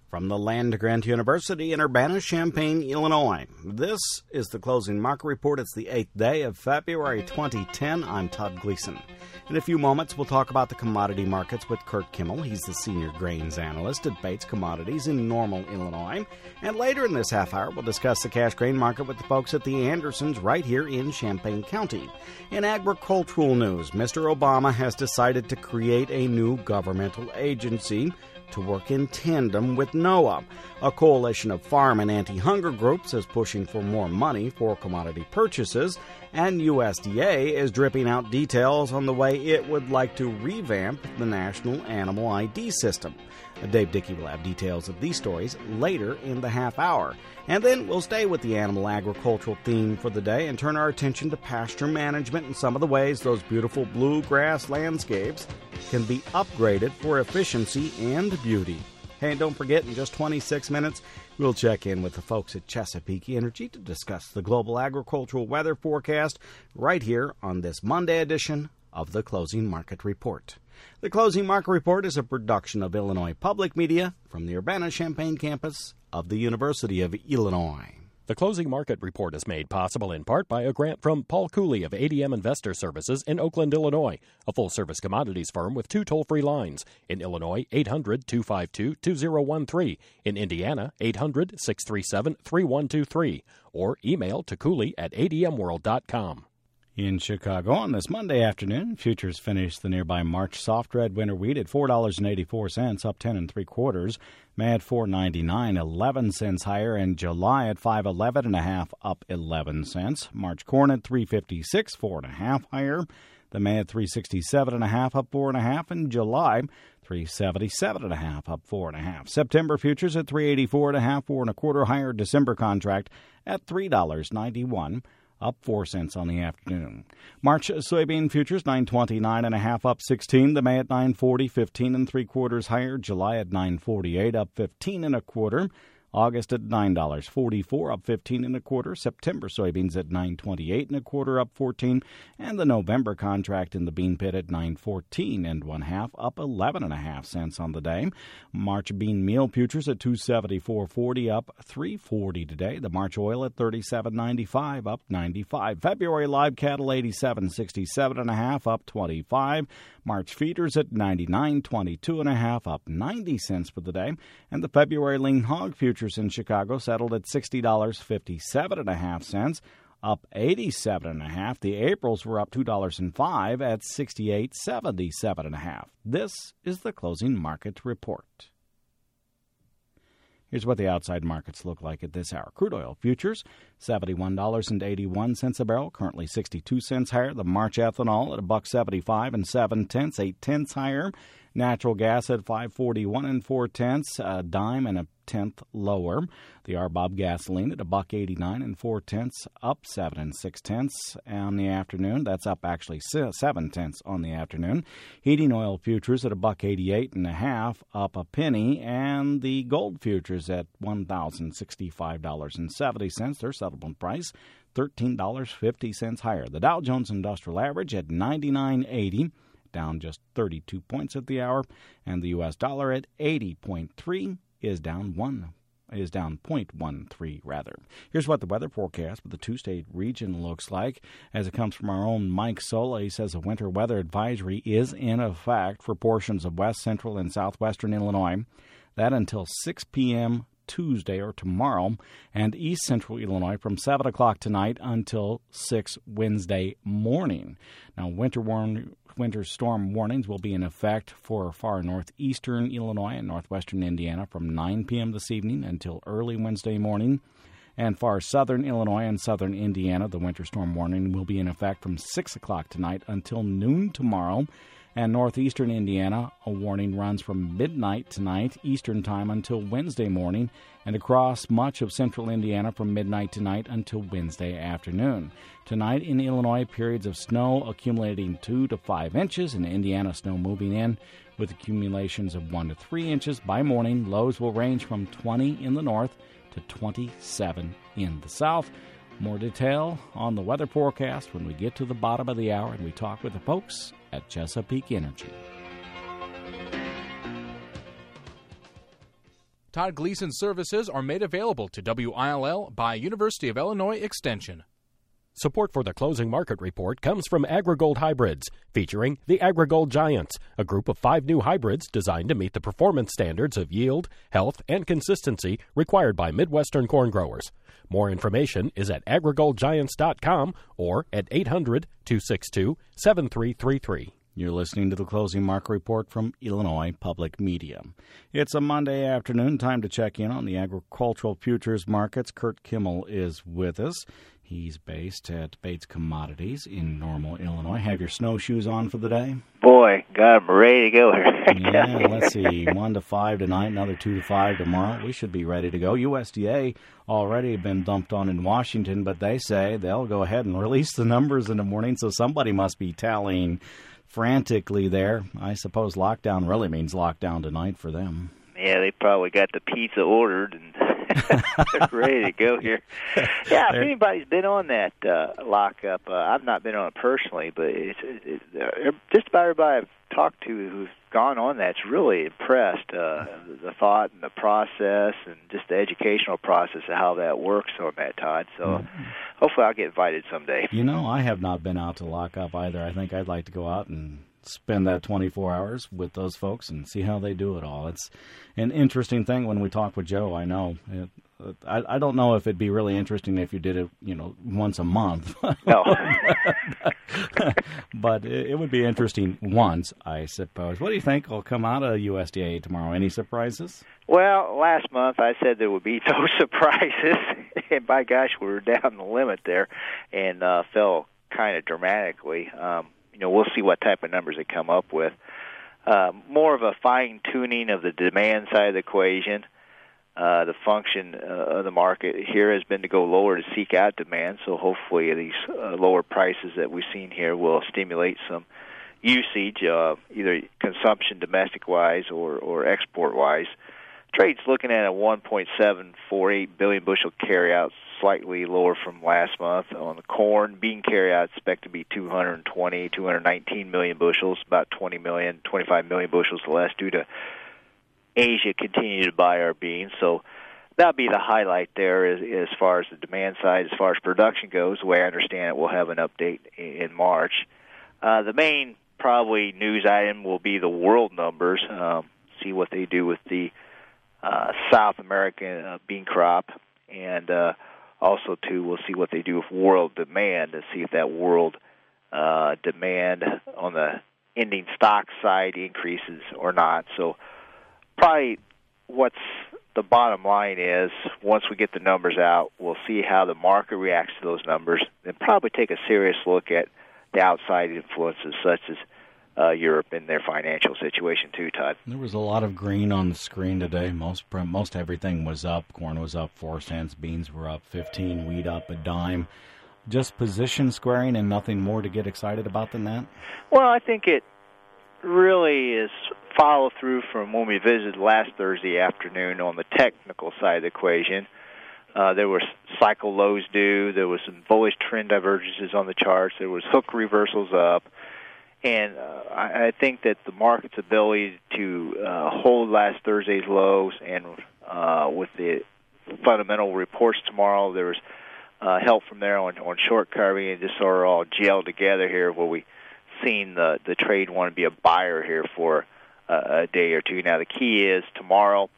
From the Land-Grant University in Urbana-Champaign, Illinois, this is the Closing Market Report. It's the 8th day of February 2010. I'm Todd Gleason. In a few moments, we'll talk about the commodity markets with Kurt Kimmel. He's the senior grains analyst at Bates Commodities in Normal, Illinois. And later in this half hour, we'll discuss the cash grain market with the folks at the Andersons right here in Champaign County. In agricultural news, Mr. Obama has decided to create a new governmental agency to work in tandem with NOAA. A coalition of farm and anti-hunger groups is pushing for more money for commodity purchases, and USDA is dripping out details on the way it would like to revamp the National Animal ID system. Dave Dickey will have details of these stories later in the half hour. And then we'll stay with the animal agricultural theme for the day and turn our attention to pasture management and some of the ways those beautiful bluegrass landscapes can be upgraded for efficiency and beauty. Hey, and don't forget, in just 26 minutes, we'll check in with the folks at Chesapeake Energy to discuss the global agricultural weather forecast right here on this Monday edition of the Closing Market Report. The Closing Market Report is a production of Illinois Public Media from the Urbana-Champaign campus of the University of Illinois. The Closing Market Report is made possible in part by a grant from Paul Cooley of ADM Investor Services in Oakland, Illinois, a full-service commodities firm with 2 toll-free lines. In Illinois, 800-252-2013. In Indiana, 800-637-3123. Or email to cooley@admworld.com. In Chicago on this Monday afternoon, futures finished the nearby March soft red winter wheat at $4.84, up 10 3/4. May at $4.99, 11 cents higher, and July at $5.11.5, up 11 cents. March corn at $3.56, 4.5 higher. The May at $3.67.5, up 4.5, and July $3.77.5, up 4.5. September futures at $3.84.5, 4.25 higher. December contract at $3.91. up 4 cents on the afternoon. March soybean futures, $9.29.5, up 16. The May at $9.40, 15 3/4 higher. July at $9.48, up 15 1/4. August at $9.44, up 15 1/4. September soybeans at $9.28 1/4, up 14. And the November contract in the bean pit at $9.14 1/2, up 11.5 cents on the day. March bean meal futures at $2.74.40, up 3.40 today. The March oil at $37.95, up 95. February live cattle 87.67.5, up 25. March feeders at 99.22.5, up 90 cents for the day. And the February lean hog futures in Chicago settled at $60.57.5, up 87.5. The Aprils were up $2.05 at 68.77.5. This is the Closing Market Report. Here's what the outside markets look like at this hour. Crude oil futures, $71.81 a barrel, currently 62 cents higher. The March ethanol at $1.75 7/10, 8/10 higher. Natural gas at $5.41 4/10, a dime and a tenth lower. The RBOB gasoline at $1.89 4/10, up 7 6/10 on the afternoon. That's up actually 7/10 on the afternoon. Heating oil futures at $1.88 1/2, up a penny, and the gold futures at $1,065.70. Their settlement price $13.50 higher. The Dow Jones Industrial Average at 99.80. down just 32 points at the hour, and the U.S. dollar at 80.3 is down 0.13 rather. Here's what the weather forecast for the two-state region looks like as it comes from our own Mike Sola. He says a winter weather advisory is in effect for portions of west, central, and southwestern Illinois. That until 6 p.m. Tuesday or tomorrow, and east central Illinois from 7 o'clock tonight until 6 Wednesday morning. Now, winter storm warnings will be in effect for far northeastern Illinois and northwestern Indiana from 9 p.m. this evening until early Wednesday morning. And far southern Illinois and southern Indiana, the winter storm warning will be in effect from 6 o'clock tonight until noon tomorrow. And northeastern Indiana, a warning runs from midnight tonight, Eastern Time, until Wednesday morning, and across much of central Indiana from midnight tonight until Wednesday afternoon. Tonight in Illinois, periods of snow accumulating 2 to 5 inches. In Indiana, snow moving in with accumulations of 1 to 3 inches. By morning, lows will range from 20 in the north to 27 in the south. More detail on the weather forecast when we get to the bottom of the hour and we talk with the folks at Chesapeake Energy. Todd Gleason services are made available to WILL by University of Illinois Extension. Support for the closing market report comes from AgriGold Hybrids, featuring the AgriGold Giants, a group of 5 new hybrids designed to meet the performance standards of yield, health, and consistency required by Midwestern corn growers. More information is at agrigoldgiants.com or at 800-262-7333. You're listening to the Closing Market Report from Illinois Public Media. It's a Monday afternoon, time to check in on the agricultural futures markets. Kurt Kimmel is with us. He's based at Bates Commodities in Normal, Illinois. Have your snowshoes on for the day? Boy, got them ready to go here. Yeah, let's see, 1 to 5 tonight, another 2 to 5 tomorrow. We should be ready to go. USDA already been dumped on in Washington, but they say they'll go ahead and release the numbers in the morning, so somebody must be tallying frantically there. I suppose lockdown really means lockdown tonight for them. Yeah, they probably got the pizza ordered and they're ready to go here. Yeah, if anybody's been on that lockup, I've not been on it personally, but it's just about everybody I've talked to who's gone on that's really impressed. The thought and the process and just the educational process of how that works on that, Todd. So hopefully I'll get invited someday. You know, I have not been out to lockup either. I think I'd like to go out and spend that 24 hours with those folks and see how they do it all. It's an interesting thing when we talk with Joe, I know. I don't know if it'd be really interesting if you did it, once a month. No. But it would be interesting once, I suppose. What do you think will come out of USDA tomorrow? Any surprises? Well, last month I said there would be no surprises, and by gosh, we were down the limit there and fell kind of dramatically. We'll see what type of numbers they come up with. More of a fine-tuning of the demand side of the equation. The function of the market here has been to go lower to seek out demand, so hopefully these lower prices that we've seen here will stimulate some usage, either consumption domestic-wise or export-wise. Trade's looking at a 1.748 billion bushel carryout, slightly lower from last month. On the corn, bean carryout expect to be 219 million bushels, about 25 million bushels less due to Asia continue to buy our beans. So that'll be the highlight there as far as the demand side. As far as production goes, the way I understand it, we'll have an update in March. The main probably news item will be the world numbers, see what they do with the South American bean crop, and also, too, we'll see what they do with world demand to see if that world demand on the ending stock side increases or not. So probably what's the bottom line is, once we get the numbers out, we'll see how the market reacts to those numbers, and probably take a serious look at the outside influences such as Europe and their financial situation too, Todd. There was a lot of green on the screen today. Most everything was up. Corn was up 4 cents. Beans were up 15. Wheat up a dime. Just position squaring and nothing more to get excited about than that? Well, I think it really is follow through from when we visited last Thursday afternoon on the technical side of the equation. There were cycle lows due. There was some bullish trend divergences on the charts. There was hook reversals up. And I think that the market's ability to hold last Thursday's lows and with the fundamental reports tomorrow, there was help from there on short covering and just sort of all gelled together here where we seen the trade want to be a buyer here for a day or two. Now, the key is tomorrow,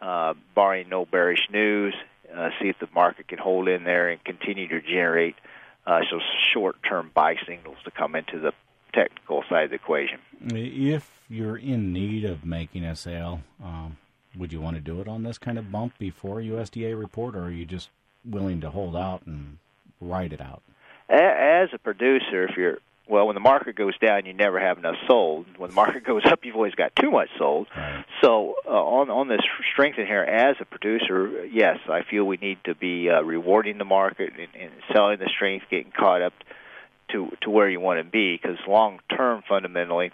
barring no bearish news, see if the market can hold in there and continue to generate some short-term buy signals to come into the technical side of the equation. If you're in need of making a sale, would you want to do it on this kind of bump before USDA report, or are you just willing to hold out and ride it out? As a producer, when the market goes down, you never have enough sold. When the market goes up, you've always got too much sold. Right. So on this strength in here, as a producer, yes, I feel we need to be rewarding the market and selling the strength, getting caught up to where you want to be, because long-term, fundamentally,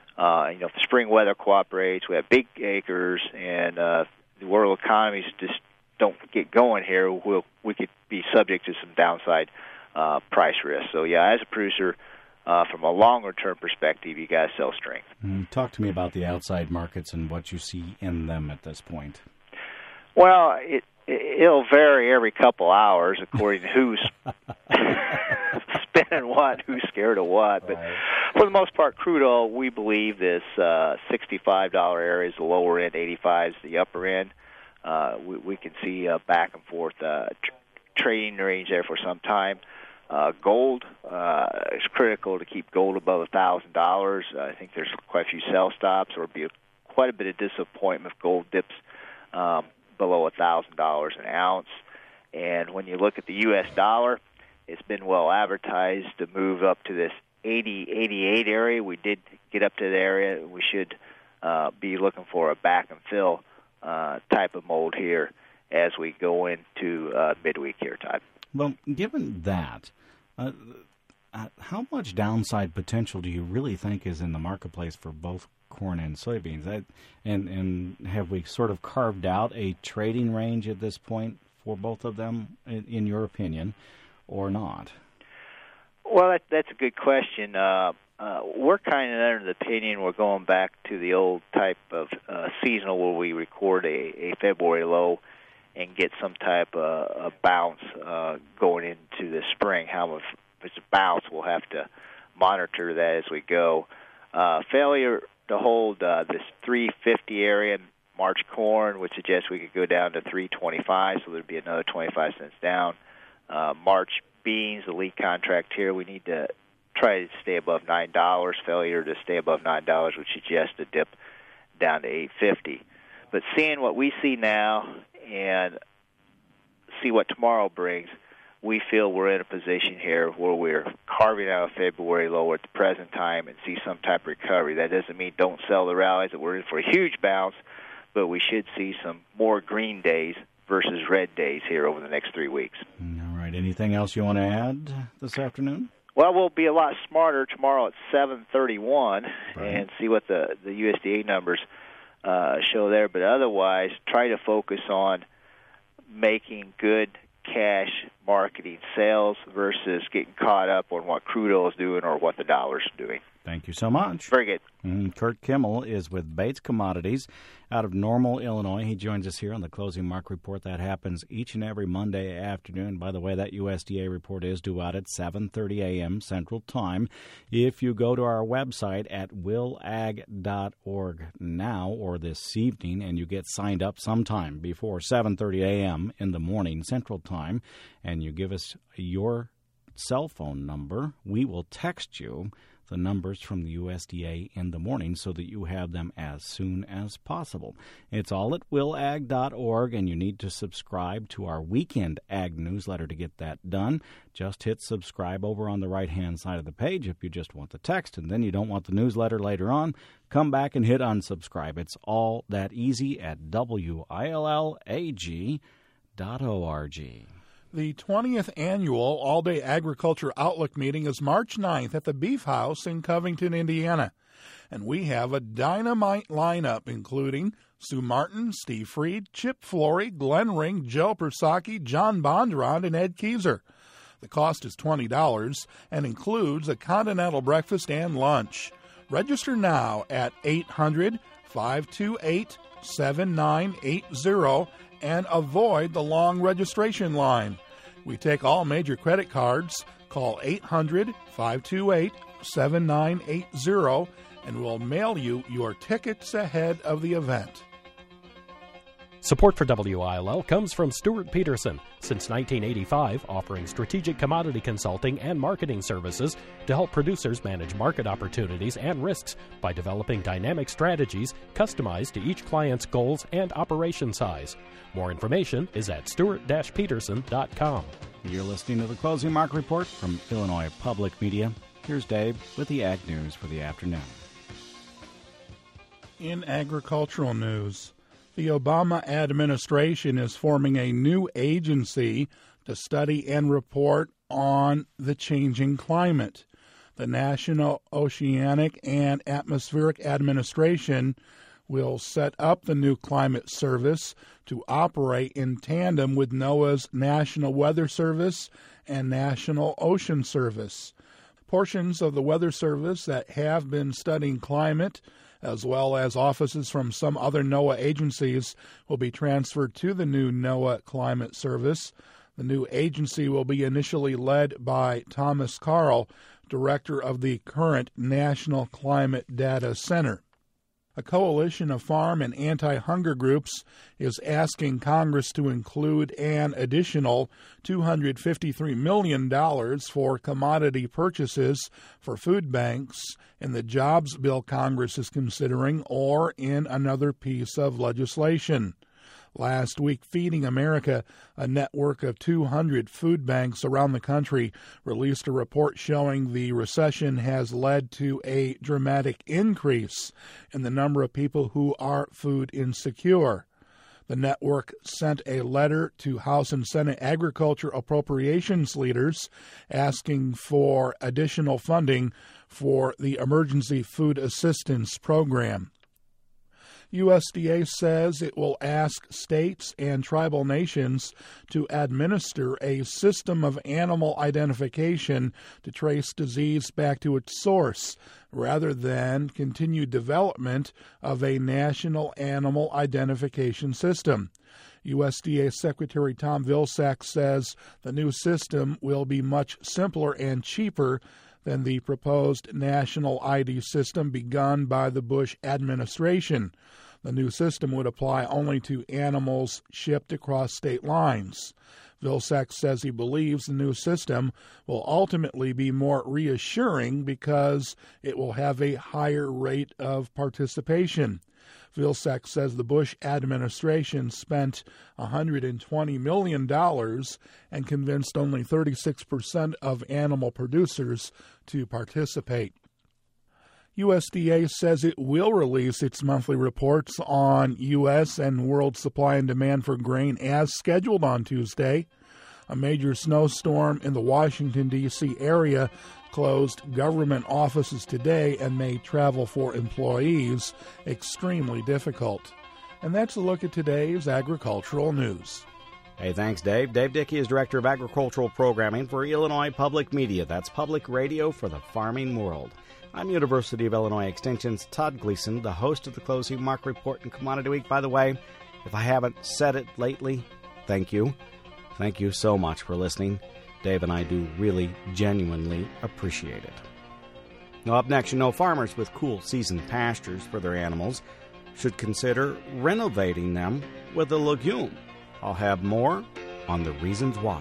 if the spring weather cooperates, we have big acres, and the world economies just don't get going here, we could be subject to some downside price risk. So, yeah, as a producer, from a longer-term perspective, you got to sell strength. Talk to me about the outside markets and what you see in them at this point. Well, it'll vary every couple hours according to who's spinning what, who's scared of what. But for the most part, crude oil, we believe this $65 area is the lower end, 85 is the upper end. We can see back and forth trading range there for some time. Gold is critical to keep gold above $1,000. I think there's quite a few sell stops. There will be quite a bit of disappointment if gold dips below $1,000 an ounce. And when you look at the U.S. dollar, it's been well advertised to move up to this 80-88 area. We did get up to the area. We should be looking for a back and fill type of mold here as we go into midweek here, Todd. Well, given that, how much downside potential do you really think is in the marketplace for both corn and soybeans? And have we sort of carved out a trading range at this point for both of them, in your opinion, or not? Well, that's a good question. We're kind of under the opinion we're going back to the old type of seasonal where we record a February low and get some type of bounce going into the spring. How if it's a bounce, we'll have to monitor that as we go. Failure to hold this 350 area in March corn would suggest we could go down to 325, so there'd be another 25 cents down. March beans, the lead contract here, we need to try to stay above $9. Failure to stay above $9 would suggest a dip down to $8.50. But seeing what we see now and see what tomorrow brings, we feel we're in a position here where we're carving out a February low at the present time and see some type of recovery. That doesn't mean don't sell the rallies, that we're in for a huge bounce, but we should see some more green days versus red days here over the next 3 weeks. All right. Anything else you want to add this afternoon? Well, we'll be a lot smarter tomorrow at 7:31 and see what the USDA numbers show there. But otherwise, try to focus on making good cash marketing sales versus getting caught up on what crude oil is doing or what the dollar's doing. Thank you so much. Very good. Kurt Kimmel is with Bates Commodities out of Normal, Illinois. He joins us here on the Closing Market Report. That happens each and every Monday afternoon. By the way, that USDA report is due out at 7:30 a.m. Central Time. If you go to our website at willag.org now or this evening and you get signed up sometime before 7:30 a.m. in the morning Central Time and you give us your cell phone number, we will text you the numbers from the USDA in the morning so that you have them as soon as possible. It's all at willag.org, and you need to subscribe to our weekend ag newsletter to get that done. Just hit subscribe over on the right-hand side of the page if you just want the text, and then you don't want the newsletter later on. Come back and hit unsubscribe. It's all that easy at willag.org. The 20th annual All-Day Agriculture Outlook meeting is March 9th at the Beef House in Covington, Indiana. And we have a dynamite lineup including Sue Martin, Steve Freed, Chip Flory, Glenn Ring, Joe Persaki, John Bondurant, and Ed Kieser. The cost is $20 and includes a continental breakfast and lunch. Register now at 800-528-7980 and avoid the long registration line. We take all major credit cards. Call 800-528-7980 and we'll mail you your tickets ahead of the event. Support for WILL comes from Stuart Peterson, since 1985 offering strategic commodity consulting and marketing services to help producers manage market opportunities and risks by developing dynamic strategies customized to each client's goals and operation size. More information is at stuart-peterson.com. You're listening to the Closing Market Report from Illinois Public Media. Here's Dave with the Ag News for the afternoon. In agricultural news, the Obama administration is forming a new agency to study and report on the changing climate. The National Oceanic and Atmospheric Administration will set up the new climate service to operate in tandem with NOAA's National Weather Service and National Ocean Service. Portions of the Weather Service that have been studying climate as well as offices from some other NOAA agencies, will be transferred to the new NOAA Climate Service. The new agency will be initially led by Thomas Carl, director of the current National Climate Data Center. A coalition of farm and anti-hunger groups is asking Congress to include an additional $253 million for commodity purchases for food banks in the jobs bill Congress is considering or in another piece of legislation. Last week, Feeding America, a network of 200 food banks around the country, released a report showing the recession has led to a dramatic increase in the number of people who are food insecure. The network sent a letter to House and Senate Agriculture Appropriations leaders asking for additional funding for the Emergency Food Assistance Program. USDA says it will ask states and tribal nations to administer a system of animal identification to trace disease back to its source, rather than continued development of a national animal identification system. USDA Secretary Tom Vilsack says the new system will be much simpler and cheaper than the proposed national ID system begun by the Bush administration. The new system would apply only to animals shipped across state lines. Vilsack says he believes the new system will ultimately be more reassuring because it will have a higher rate of participation. Vilsack says the Bush administration spent $120 million and convinced only 36% of animal producers to participate. USDA says it will release its monthly reports on U.S. and world supply and demand for grain as scheduled on Tuesday. A major snowstorm in the Washington, D.C. area closed government offices today and made travel for employees extremely difficult. And that's a look at today's agricultural news. Hey, thanks, Dave. Dave Dickey is Director of Agricultural Programming for Illinois Public Media. That's public radio for the farming world. I'm University of Illinois Extension's Todd Gleason, the host of the Closing Market Report and Commodity Week. By the way, if I haven't said it lately, thank you. Thank you so much for listening. Dave and I do really, genuinely appreciate it. Now, up next, farmers with cool season pastures for their animals should consider renovating them with a legume. I'll have more on the reasons why.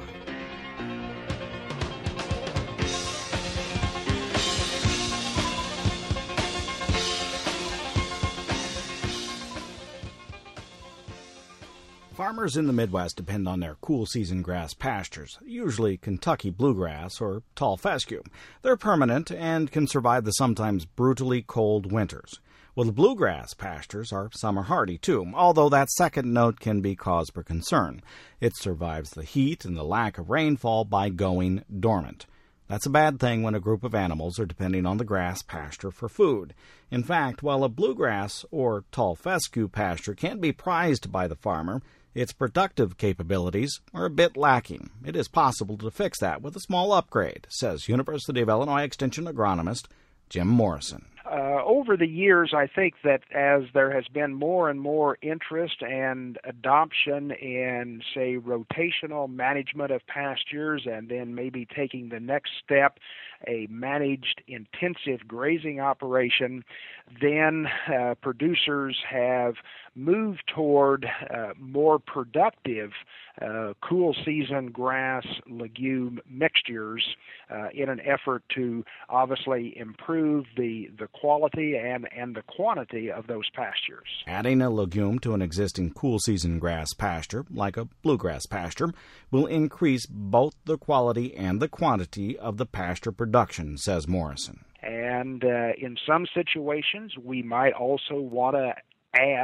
Farmers in the Midwest depend on their cool season grass pastures, usually Kentucky bluegrass or tall fescue. They're permanent and can survive the sometimes brutally cold winters. Well, the bluegrass pastures are summer hardy, too, although that second note can be cause for concern. It survives the heat and the lack of rainfall by going dormant. That's a bad thing when a group of animals are depending on the grass pasture for food. In fact, while a bluegrass or tall fescue pasture can be prized by the farmer, its productive capabilities are a bit lacking. It is possible to fix that with a small upgrade, says University of Illinois Extension agronomist Jim Morrison. Over the years, I think that as there has been more and more interest and adoption in, say, rotational management of pastures, and then maybe taking the next step, a managed intensive grazing operation, then producers have moved toward more productive cool season grass legume mixtures in an effort to obviously improve the quality and the quantity of those pastures. Adding a legume to an existing cool season grass pasture, like a bluegrass pasture, will increase both the quality and the quantity of the pasture production, says Morrison. And in some situations, we might also want to add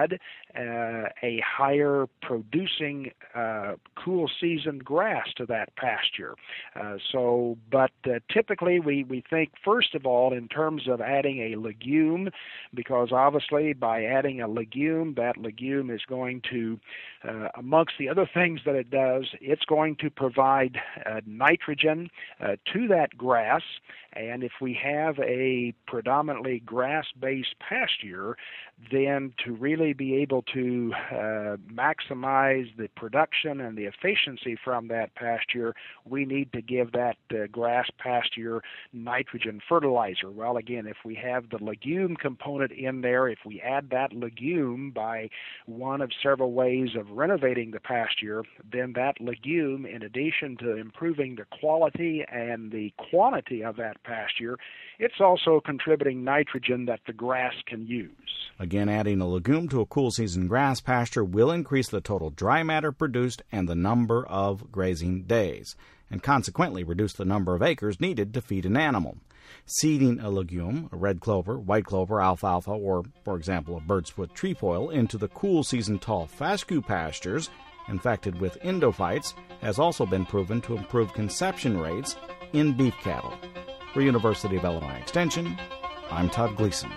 a higher producing cool season grass to that pasture. But typically we think, first of all, in terms of adding a legume, because obviously by adding a legume, that legume is going to, amongst the other things that it does, it's going to provide nitrogen to that grass. And if we have a predominantly grass-based pasture, then to really be able to maximize the production and the efficiency from that pasture, we need to give that grass pasture nitrogen fertilizer. Well, again, if we have the legume component in there, if we add that legume by one of several ways of renovating the pasture, then that legume, in addition to improving the quality and the quantity of that pasture, it's also contributing nitrogen that the grass can use. Again, adding a legume to a cool season grass pasture will increase the total dry matter produced and the number of grazing days, and consequently reduce the number of acres needed to feed an animal. Seeding a legume, a red clover, white clover, alfalfa, or, for example, a bird's foot trefoil into the cool season tall fescue pastures infected with endophytes has also been proven to improve conception rates in beef cattle. For University of Illinois Extension, I'm Todd Gleason.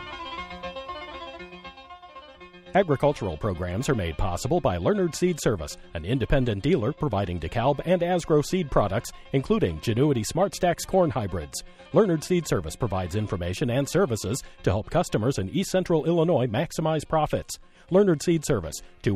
Agricultural programs are made possible by Leonard Seed Service, an independent dealer providing DeKalb and Asgrow seed products, including Genuity SmartStax corn hybrids. Leonard Seed Service provides information and services to help customers in East Central Illinois maximize profits. Leonard Seed Service,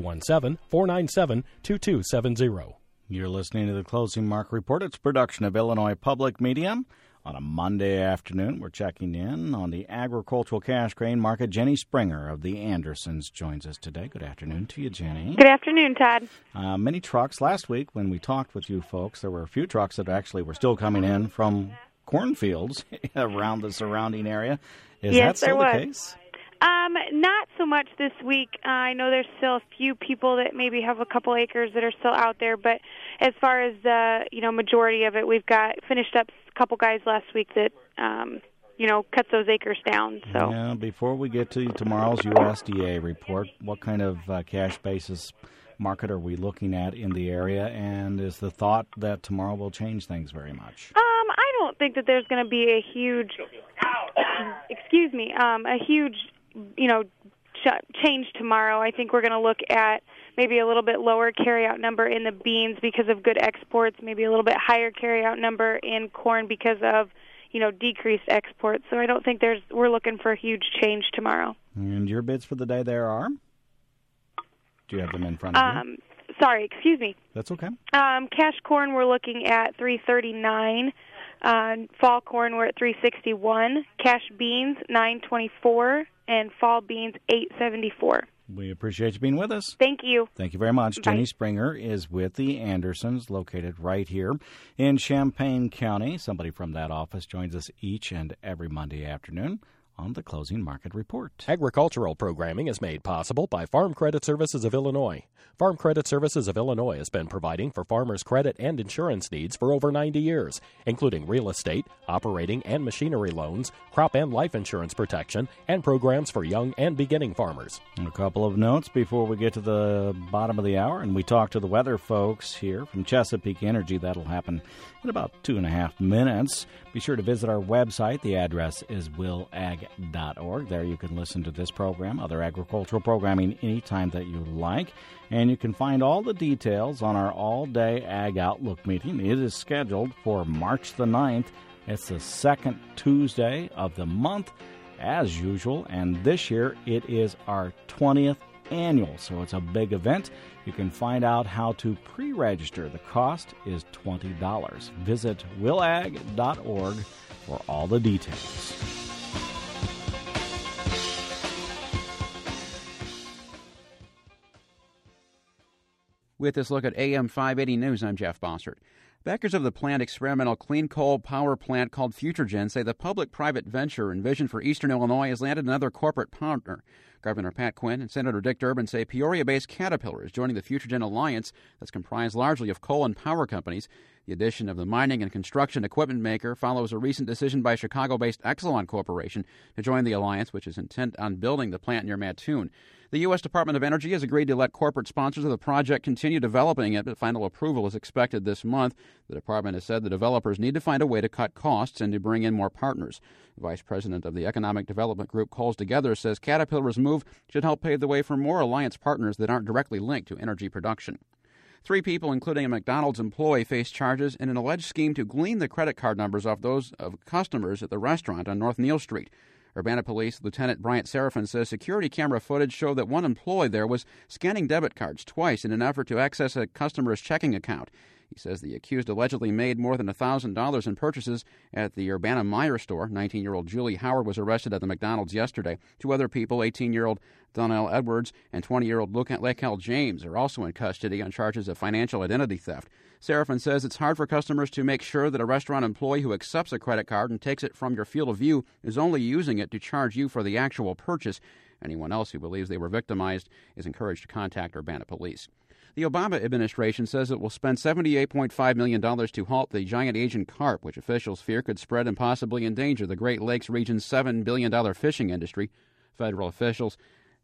217-497-2270. You're listening to the Closing Market Report. It's a production of Illinois Public Media. On a Monday afternoon, we're checking in on the agricultural cash grain market. Jenny Springer of the Andersons joins us today. Good afternoon to you, Jenny. Good afternoon, Todd. Many trucks. Last week when we talked with you folks, there were a few trucks that actually were still coming in from cornfields around the surrounding area. Is that still the case? Not so much this week. I know there's still a few people that maybe have a couple acres that are still out there, but as far as the majority of it, we've got finished up a couple guys last week that cut those acres down. So yeah, before we get to tomorrow's USDA report, what kind of cash basis market are we looking at in the area, and is the thought that tomorrow will change things very much? I don't think that there's going to be a huge change tomorrow. I think we're going to look at maybe a little bit lower carryout number in the beans because of good exports, maybe a little bit higher carryout number in corn because of decreased exports. So I don't think we're looking for a huge change tomorrow. And your bids for the day there are? Do you have them in front of you? Sorry, excuse me. That's okay. Cash corn we're looking at $3.39. Fall corn we're at $3.61. Cash beans $9.24, and fall beans $8.74. We appreciate you being with us. Thank you. Thank you very much. Bye. Jenny Springer is with the Andersons, located right here in Champaign County. Somebody from that office joins us each and every Monday afternoon on the Closing Market Report. Agricultural programming is made possible by Farm Credit Services of Illinois. Farm Credit Services of Illinois has been providing for farmers' credit and insurance needs for over 90 years, including real estate, operating and machinery loans, crop and life insurance protection, and programs for young and beginning farmers. A couple of notes before we get to the bottom of the hour, and we talk to the weather folks here from Chesapeake Energy. That'll happen in about 2.5 minutes. Be sure to visit our website. The address is willag.org. There you can listen to this program, other agricultural programming, anytime that you like. And you can find all the details on our all-day Ag Outlook meeting. It is scheduled for March the 9th. It's the second Tuesday of the month, as usual. And this year, it is our 20th annual, so it's a big event. You can find out how to pre-register. The cost is $20. Visit willag.org for all the details. With this look at AM 580 News, I'm Jeff Bossert. Backers of the planned experimental clean coal power plant called FutureGen say the public-private venture envisioned for eastern Illinois has landed another corporate partner. Governor Pat Quinn and Senator Dick Durbin say Peoria-based Caterpillar is joining the FutureGen Alliance that's comprised largely of coal and power companies. The addition of the mining and construction equipment maker follows a recent decision by Chicago-based Exelon Corporation to join the alliance, which is intent on building the plant near Mattoon. The U.S. Department of Energy has agreed to let corporate sponsors of the project continue developing it, but final approval is expected this month. The department has said the developers need to find a way to cut costs and to bring in more partners. The vice president of the economic development group Coals Together says Caterpillar's move should help pave the way for more alliance partners that aren't directly linked to energy production. 3 people, including a McDonald's employee, face charges in an alleged scheme to glean the credit card numbers off those of customers at the restaurant on North Neal Street. Urbana Police Lieutenant Bryant Seraphin says security camera footage showed that one employee there was scanning debit cards twice in an effort to access a customer's checking account. He says the accused allegedly made more than $1,000 in purchases at the Urbana Meyer store. 19-year-old Julie Howard was arrested at the McDonald's yesterday. 2 other people, 18-year-old Donnell Edwards and 20-year-old Lakel James, are also in custody on charges of financial identity theft. Seraphin says it's hard for customers to make sure that a restaurant employee who accepts a credit card and takes it from your field of view is only using it to charge you for the actual purchase. Anyone else who believes they were victimized is encouraged to contact Urbana Police. The Obama administration says it will spend $78.5 million to halt the giant Asian carp, which officials fear could spread and possibly endanger the Great Lakes region's $7 billion fishing industry. Federal officials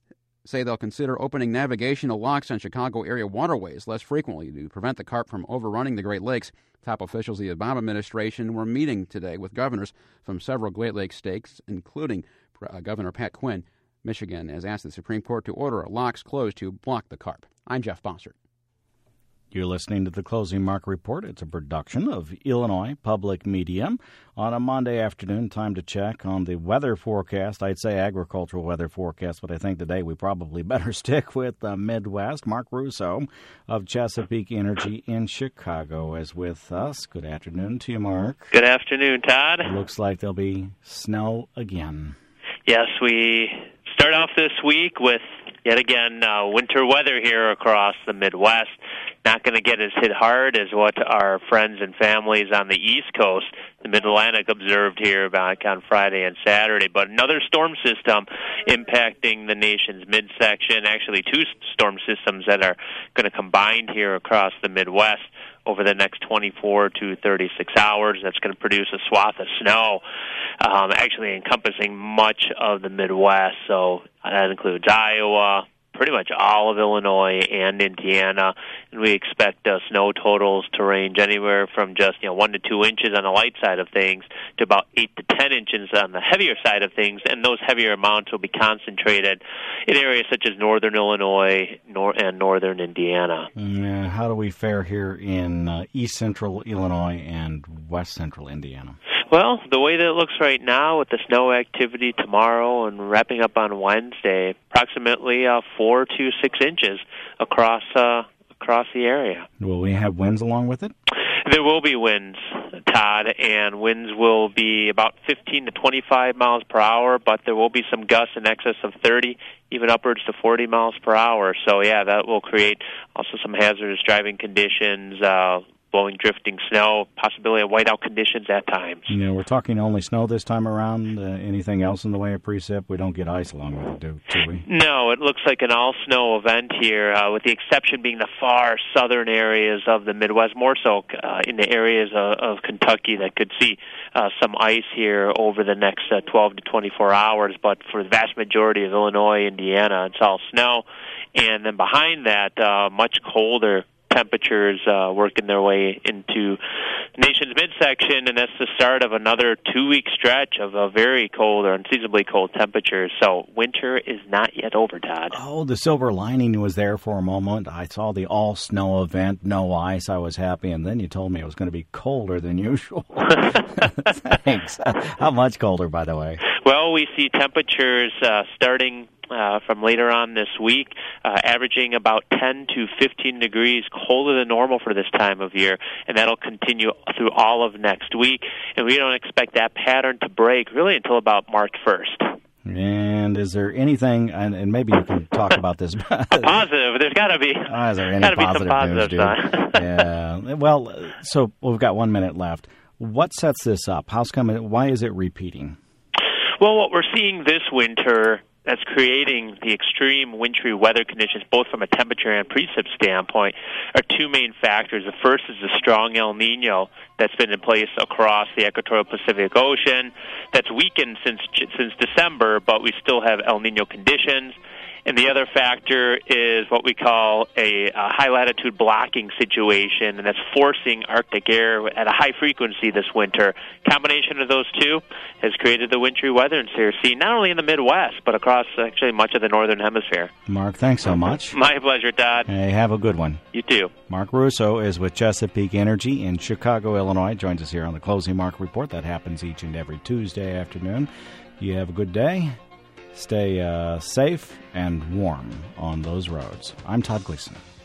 say they'll consider opening navigational locks on Chicago area waterways less frequently to prevent the carp from overrunning the Great Lakes. Top officials of the Obama administration were meeting today with governors from several Great Lakes states, including Governor Pat Quinn. Michigan has asked the Supreme Court to order locks closed to block the carp. I'm Jeff Bossert. You're listening to the Closing Market Report. It's a production of Illinois Public Media. On a Monday afternoon, time to check on the weather forecast. I'd say agricultural weather forecast, but I think today we probably better stick with the Midwest. Mark Russo of Chesapeake Energy in Chicago is with us. Good afternoon to you, Mark. Good afternoon, Todd. It looks like there'll be snow again. Yes, we start off this week with, yet again, winter weather here across the Midwest. Not going to get as hit hard as what our friends and families on the East Coast, the Mid-Atlantic, observed here back on Friday and Saturday. But another storm system impacting the nation's midsection, actually 2 storm systems that are going to combine here across the Midwest over the next 24 to 36 hours. That's going to produce a swath of snow, actually encompassing much of the Midwest. So that includes Iowa, pretty much all of Illinois and Indiana, and we expect snow totals to range anywhere from just 1 to 2 inches on the light side of things to about 8 to 10 inches on the heavier side of things, and those heavier amounts will be concentrated in areas such as northern Illinois and northern Indiana. How do we fare here in east central Illinois and west central Indiana? Well, the way that it looks right now with the snow activity tomorrow and wrapping up on Wednesday, approximately 4 to 6 inches across the area. Will we have winds along with it? There will be winds, Todd, and winds will be about 15 to 25 miles per hour, but there will be some gusts in excess of 30, even upwards to 40 miles per hour. So, yeah, that will create also some hazardous driving conditions, blowing, drifting snow, possibility of whiteout conditions at times. We're talking only snow this time around. Anything else in the way of precip? We don't get ice along with it, do we? No, it looks like an all-snow event here, with the exception being the far southern areas of the Midwest, more so in the areas of Kentucky that could see some ice here over the next 12 to 24 hours. But for the vast majority of Illinois, Indiana, it's all snow. And then behind that, much colder temperatures working their way into the nation's midsection, and that's the start of another 2-week stretch of very cold or unseasonably cold temperatures. So winter is not yet over, Todd. Oh, the silver lining was there for a moment. I saw the all-snow event, no ice. I was happy, and then you told me it was going to be colder than usual. Thanks. How much colder, by the way? Well, we see temperatures starting from later on this week, averaging about 10 to 15 degrees colder than normal for this time of year, and that'll continue through all of next week. And we don't expect that pattern to break really until about March 1st. And is there anything, and maybe you can talk about this. Positive. There's got to be. Is there any positive news, dude? Yeah. Well, so we've got 1 minute left. What sets this up? Why is it repeating? Well, what we're seeing this winter that's creating the extreme wintry weather conditions, both from a temperature and precip standpoint, are two main factors. The first is the strong El Nino that's been in place across the equatorial Pacific Ocean. That's weakened since December, but we still have El Nino conditions. And the other factor is what we call a high-latitude blocking situation, and that's forcing Arctic air at a high frequency this winter. Combination of those two has created the wintry weather in Searcy, not only in the Midwest, but across actually much of the Northern Hemisphere. Mark, thanks so much. My pleasure, Todd. Hey, have a good one. You too. Mark Russo is with Chesapeake Energy in Chicago, Illinois. Joins us here on the Closing Market Report. That happens each and every Tuesday afternoon. You have a good day. Stay safe and warm on those roads. I'm Todd Gleason.